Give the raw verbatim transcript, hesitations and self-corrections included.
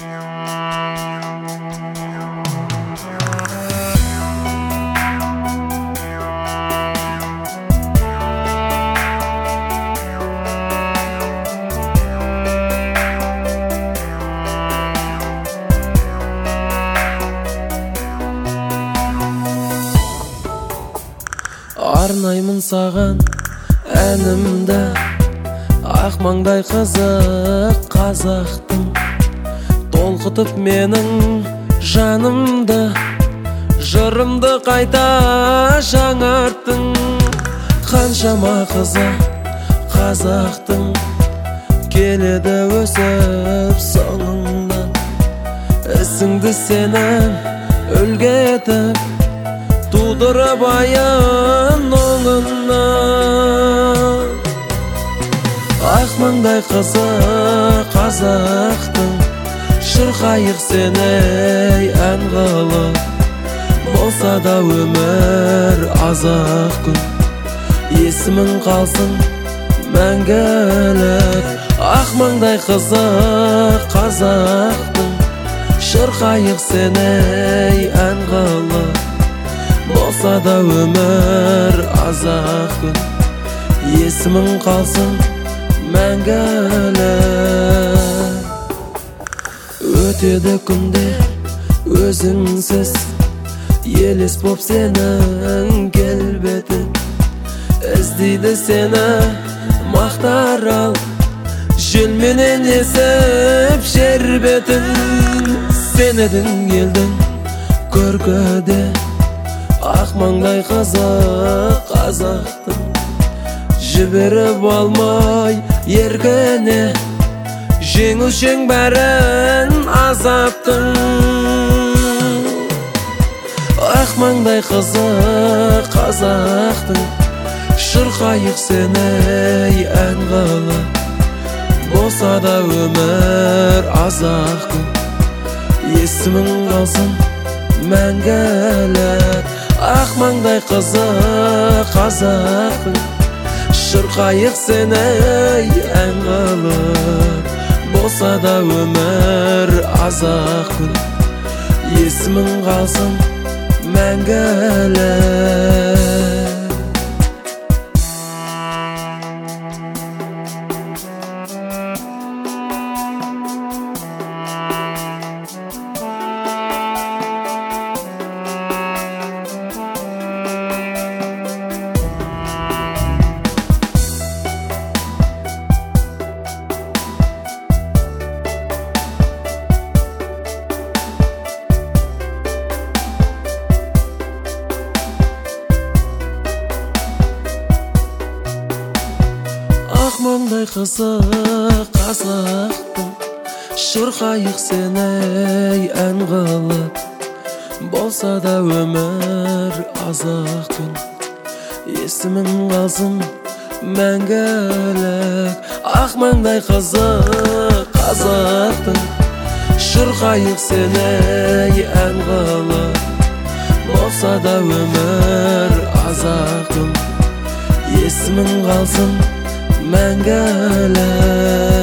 Арнаймын саған әнімді, ақ маңдай қызық қазақтың, толқытып менің жанымды, жырымды қайта жаңарттың. Қаншама қызық қазақтың, келеді өсіп соңыңнан, ісіңді сенің үлгі етіп, тудырып айын оңынан. Ақ маңдай қызық қазақтың, шырқайық сені ән қылып, болса да өмір аз-ақ күн, есімің қалсын мәңгілік. Ақ маңдай қызық қазақтың, шырқайық сені ән қылып, болса да өмір аз-ақ күн, есімің қалсын мәңгілік. Өтеді күндер өзіңсіз, елес боп сенің келбетің, іздейді сені мақтарал, желменен есіп жер бетін. Сен едің елдің көркіде, ақ маңдай қызық қазақтың, жіберіп алмай еркіне, жеңушең бәрін азаптың. Ақ маңдай қызық қазақтың, шырқайық сені ән қылып, болса да өмір аз-ақ күн, есімің қалсын мәңгілік. Ақ маңдай қызық қазақтың, шырқайық сені ән қылып, болса да өмір аз-ақ күн, есімің қалсын мәңгілік. Ақ маңдай қызық қазақтың, шырқайық сені ән қылып, болса да өмір аз-ақ күн, есімің қалсын мәңгілік. Ақ маңдай қызық қазақтың, шырқайық сені ән қылып, болса да өмір аз-ақ күн, есімің қалсын мәңгілік.